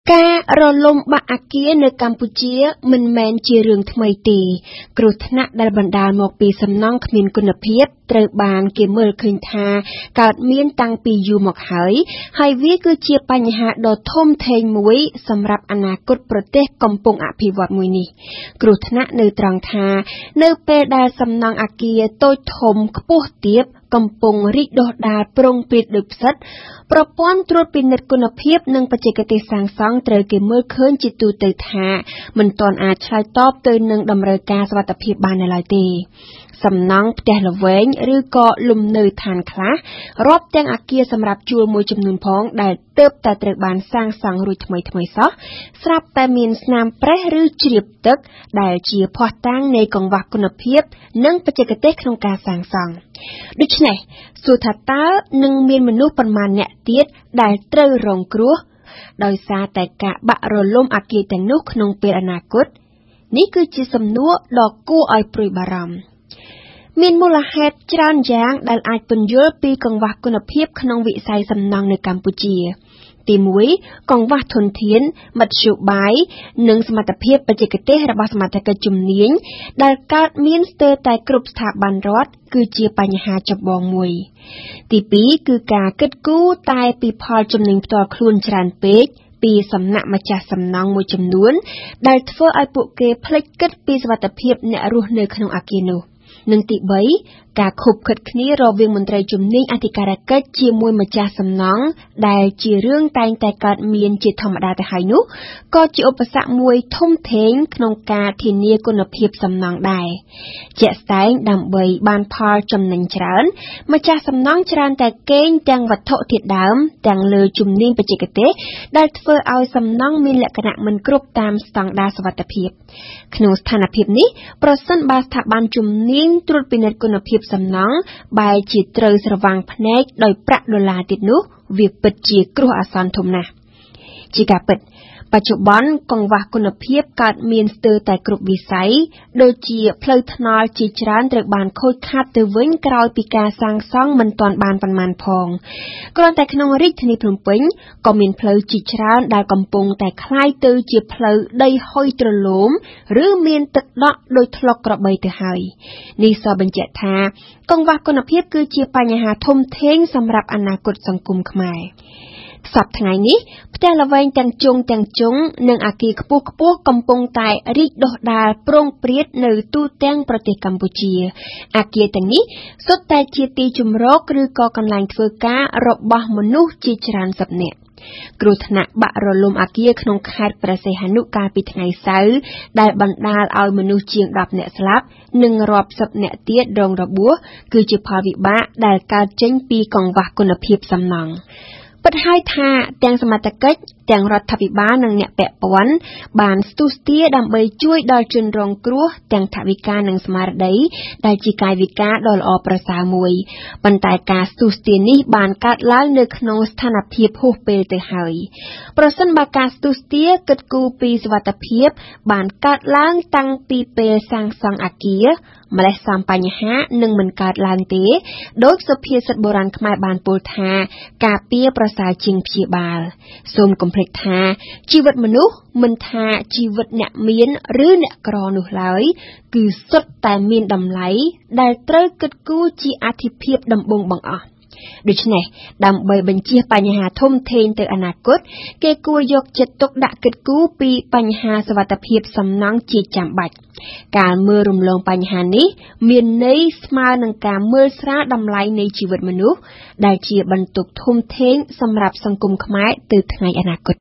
ការរលំបាក់អគារនៅកម្ពុជាមិនមែនជារឿងថ្មីទេគ្រោះថ្នាក់ដែលបណ្ដាលមកពីសំណង់គ្មានគុណភាពត្រូវបានគេមើលឃើញថាកើតមានតាំងពីយូរមកហើយវាគឺជាបញ្ហាដ៏ធំធេងមួយសម្រាប់អនាគតប្រទេសកំពុងអភិវឌ្ឍមួយនេះគ្រោះថ្នាក់នៅត្រង់ថានៅពេលដែលសំណង់អគារតូចធំខ្ពស់ទាបកំពុងរីកដុះដាលប្រងព្រាតដោយផ្សិតប្រព័ន្ធត្រួតពិនិត្យគុណភាពនិងបច្ចេកទេសសាងសង់ត្រូវគេមើលឃើញជាទូទៅថាមិនទាន់អាចឆ្លើយតបទៅនឹងតម្រូវការសុវត្ថិភាពបាននៅឡើយទេសំណង់ផ្ទះល្វែងឬក៏លំនៅឋានខ្លះរាប់ទាំងអគារសម្រាប់ជួលមួយចំនួនផងដែលទើបតែត្រូវបានសាងសង់រួចថ្មីសោះស្រាប់តែមានស្នាមប្រេះឬជ្រាបទឹកដែលជាភស្តុតាងនៃកង្វះគុណភាពនិងបច្ចេកទេសក្នុងការសាងសង់ដូច្នេះសួរថាតើនឹងមានមនុស្សប៉ុន្មានអ្នកទៀតដែលត្រូវរងគ្រោះដោយសារតែការបាក់រលំអគារទាំងនោះក្នុងពេលអនាគតនេះគឺជាសំណួរដ៏គួរឲ្យព្រួយបារម្ភមានមូលហេតុច្រើនយ៉ាងដែលអាចពន្យល់ពីកង្វះគុណភាពក្នុងវិស័យសំណង់នៅកម្ពុជាទី1កង្វះធនធានមធ្យោបាយនិងសមត្ថភាពបច្ចេកទេសរបស់សមាជិកជំនាញដែលកើតមានស្ទើរតែគ្រប់ស្ថាប័នរដ្ឋគឺជាបញ្ហាចម្បងមួយទី2គឺការគិតគូរតែពីផលចំណេញផ្ទាល់ខ្លួនច្រើនពេកពីសំណាក់ម្ចាស់សំណង់មួយចំនួនដែលធ្វើឲ្យពួកគេភ្លេចគិតពីសុវត្ថិភាពអ្នករស់នៅក្នុងអគារនោះនិងទី3ការខុបខិតគ្នារវាងមន្ត្រីជំនាញអធិការកិច្ចជាមួយម្ចាស់សំណង់ដែលជារឿងតែងតែកើតមានជាធម្មតាទៅហើយនោះក៏ជាឧបសគ្គមួយធំធេងក្នុងការធានាគុណភាពសំណង់ដែរជាក់ស្ដែងដើម្បីបានផលចំណេញច្រើនម្ចាស់សំណង់ច្រើនតែកេងទាំងវត្ថុធាតុដើមទាំងលើជំនាញបច្ចេកទេសដែលធ្វើឲ្យសំណង់មានលក្ខណៈមិនគ្រប់តាមស្តង់ដារសុវត្ថិភាពក្នុងស្ថានភាពនេះប្រសិនបើស្ថាប័នជំនាញត្រួតពិនិត្យគុណភាពសំណង់បែរជាត្រូវស្រវាំងភ្នែកដោយប្រាក់ដុល្លារទៀតនោះវាពិតជាគ្រោះអាសន្នធំណាស់ជាការពិតបច្ចុប្បន្នកង្វះគុណភាពកើតមានស្ទើរតែគ្រប់វិស័យដូចជាផ្លូវថ្នល់ជាច្រើនត្រូវបានខូចខាតទៅវិញក្រោយពីការសាងសង់មិនទាន់បានប៉ុន្មានផងគ្រាន់តែក្នុងរាជធានីភ្នំពេញក៏មានផ្លូវជាច្រើនដែលកំពុងតែคล้ายទៅជាផ្លូវដីហុយទ្រលោមឬមានទឹកដក់ដោយធ្លុកក្របីទៅហើយនេះសបញ្ជាក់ថាកង្វះគុណភាពគឺជាបញ្ហាធំធេងសម្រាប់អនាគតសង្គមខ្មែរសប្តាហ៍ថ្ងៃនេះផ្ទះល្វែងទាំងជុងនិងអគារខ្ពស់កំពុងតែរីកដុះដាលប្រងព្រាតនៅទូទាំងប្រទេសកម្ពុជាអគារទាំងនេះសុទ្ធតែជាទីជម្រកឬក៏កន្លែងធ្វើការរបស់មនុស្សជាច្រើនសិបនាក់គ្រោះថ្នាក់បាក់រលំអគារក្នុងខេត្តព្រះសីហនុកាលពីថ្ងៃសៅរ៍ដែលបណ្ដាលឲ្យមនុស្សជាង10នាក់ស្លាប់និងរាប់សិបនាក់ទៀតរងរបួសគឺជាផលវិបាកដែលកើតចេញពីកង្វះគុណភាពសំណង់ពិតហើយថាទាំងសមត្ថកិច្ចទាំងរដ្ឋាភិបាលនិងអ្នកពាក់ព័ន្ធបានស្ទុះស្ទាដើម្បីជួយដល់ជនរងគ្រោះទាំងថវិកានិងស្មារតីដែលជាកាយវិការដ៏ល្អប្រសើរមួយប៉ុន្តែការស្ទុះស្ទានេះបានកើតឡើងនៅក្នុងស្ថានភាពហួសពេលទៅហើយប្រសិនបើការស្ទុះស្ទាគិតគូរពីសុវត្ថិភាពបានកើតឡើងតាំងពីពេលសាងសង់អគារម្លេះសំបញ្ហានឹងមិនកើតឡើងទេដោយសុភាសិតបុរាណខ្មែរបានពោលថាការពារប្រសើរជាងព្យាបាលសូមកុំភ្លេចថាជីវិតមនុស្សមិនថាជីវិតអ្នកមានឬអ្នកក្រនោះឡើយគឺសុទ្ធតែមានតម្លៃដែលត្រូវគិតគូរជាអាទិភាពដំបូងបង្អស់ដូច្នេះដើម្បីបញ្ជៀសបញ្ហាធំធេងទៅអនាគតគេគួរយកចិត្តទុកដាក់គិតគូរពីបញ្ហាសុវត្ថិភាពសំណង់ជាចាំបាច់ការមើលរំលងបញ្ហានេះមានន័យស្មើនឹងការមើលស្រាលតម្លៃនៃជីវិតមនុស្សដែលជាបន្ទុកធំធេងសម្រាប់សង្គមខ្មែរទៅថ្ងៃអនាគត